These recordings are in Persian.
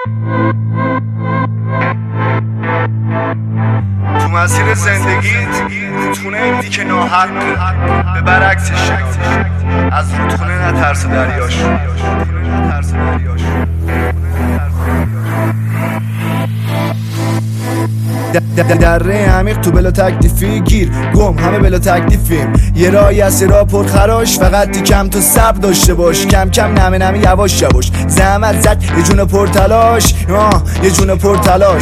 تو مسیر زندگیت رودخونه دیدی که ناحق به برعکسش از رودخونه نترس دریاش. دره عمیق تو بلا تکلیفی گیر گم همه بلا تکلیفیم. یه راهی از راه پر خراش، فقط کم تو صبر داشته باش. کم کم نمه نمه یواش یواش زحمت زد یه جون پر تلاش، یه جون پر تلاش.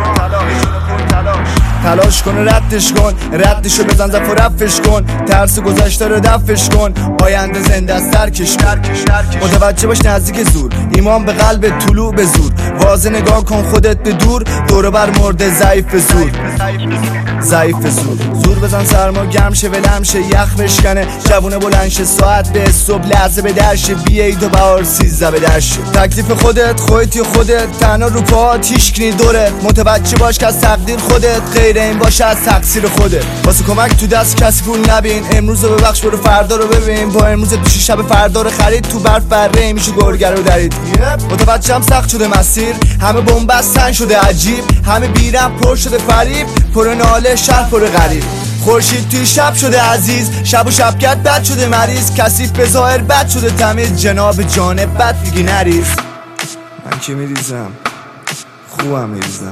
تلاش کن و ردش کن، ردشو بزن زف و رفش کن. ترس گذشته رو دفش کن، آینده زنده از ترکش کن. متوجه باش نزدیک زور، ایمان به قلب طلوع به زور. واضح نگاه کن خودت به دور، دورو بر مرده ضعیف به زور. ضعیف به زور، زور بزن سرما گرم شه ولم شه یخ بشکنه. جوونه بلند شه ساعت به صبح لحظه به درشه. بیایید و بهار 13 به درشه. تکلیف خودت خودتی و خودت، تنها رو پاهات هیچ کی دورت. متوجه باش که از تقدیر خودت، غیر این باشه از تقصیر خودت. واسه کمک تو دست کسی پول نبین، امروز رو ببخش برو فردا رو ببین. با امروز دوش شب فردا رو خرید، تو برف بره میشه گرگر رو درید. متوجهم سخت شده مسیر، همه بنبستن شده عجیب. همه بیرم پر شده فریب، پر ناله شهر پر غریب. خورشید توی شب شده عزیز، شب و شبکت بد شده مریض. کثیف به ظاهر بد شده تمیز، جناب جانب بد میگی نریز. من که میریزم خوبم میریزم.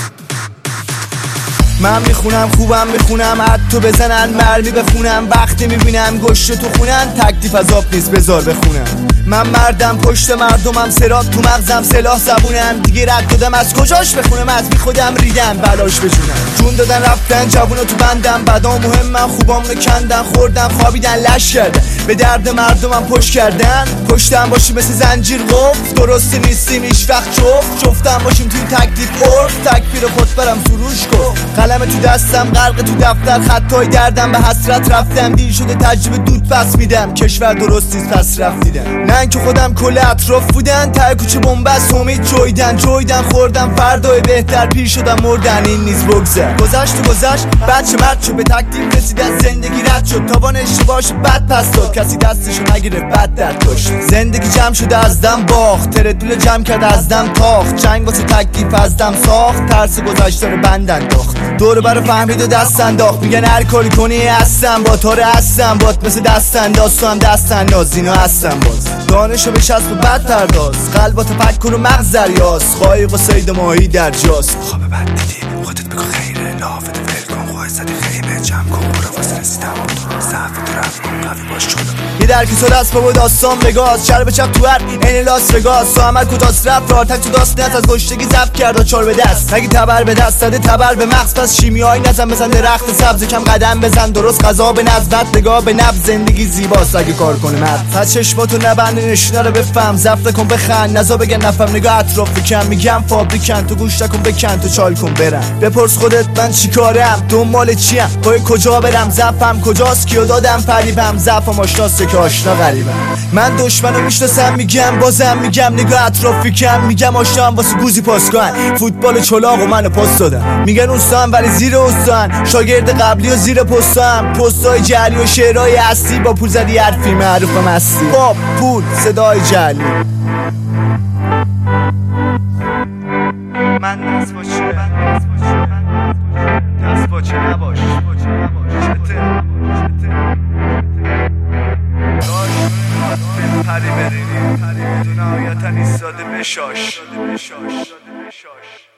من میخونم خوبم میخونم، حتی بزنن مرمی بخونم. وقتی میبینم گشت تو خونن، تکلیف از آب نیست بذار بخونم. من مردم پشت مردمم، سراب تو مغزم سلاح زبونم. دیگه رد دادم از کجاش بخونم، از بی خودم ریدم بلاش بجونم. جون دادن رفتن جوونا تو بندم، بدا مهم من خوبامونو کندن. خوردم خوابیدن لش کردن، به درد مردمم پشت کردن. پشتم باشی مثل زنجیر قفل، درستی نیستیم هیچ وقت جفت. جفتم باشیم توی تکلیف عرف، تکبیر خود برم سروش کن. قلم تو دستم غرق تو دفتر، خطای دردم به حسرت رفتم. دیر شده تجربه دود پس میدم، کشور درست نیست پس رفت دیدم. نه که خودم کل اطراف بودن، ته کوچه بنبست امید جویدن خوردم فردای بهتر. پیر شدم مردن این نیز بگذر. گذشت و گذشت بچه مرد شد، به تکلیف رسید از زندگی رد شد. تاوان اشتباهش بد پس داد، کسی دستشو نگیره بد درد داشت. زندگی جمع شده از دم باخت، تردول جمع کرد از دم تاخت. جنگ واسه تکلیف از دم ساخت، ترس گذشته رو بند انداخت. دور برا فهمید و دست انداخت. میگن هر کاری کنی هستم با تاره هستم بات، مثل دست انداز تو هم دست انداز. اینا هستم باز دانشو به شست و بد پرداز. قلبات تفکر و مغز دریاز، قایق و صید ماهی در جاست. خواب بد دیدی خودت بگو خیره، لافت ول کن خواهی زدی خیمه. جمع کن برو واسه رسیدم تو صحف تو رفت کن قوی باش جلو. یه درکی سال است بابا داستان بگاز، شر به چپ تو هر این لاس وگاس. تو عمل کتاس رفت رار تک تو داست نت، از گشتگی زب کرد و چار به دست. نگی تبر به دست زده تبر به مغز، پس شیمیایی نزن بزن درخت سبز. کم قدم بزن درست غذا به نزد، نگاه به نبض. زندگی زیباست اگه کار کنه مرد. پس چشماتو نبند نشونه رو بفهم، زفت کن بخند نزا بگن نفهم. نگاه اطراف بکن میگم فابریکن، تو گوش نکن بکن تو چال کن برم. بپرس خودت من چیکارم، دنبال چیم، پای کجا برم. زفم کجاست کیو دادم فریبم، زفم آشناسته که آشنا غریبم. من دشمنو میشناسم میگم بازم میگم. نگاه اطراف کم میگم آشنام واسه گوزی پاس کن. فوتبال چلاق و منو پاس دادم، میگن استان ولی زیر استان. شاگرد قبلی و زیر پستان، پستای جعلی و شعرهای اصلی. با پول زدی حرفی معروفم هستی، با پول صدای جعلی. من دست باچه نباش پری برینی تو نهایتا ایستاده بشاش.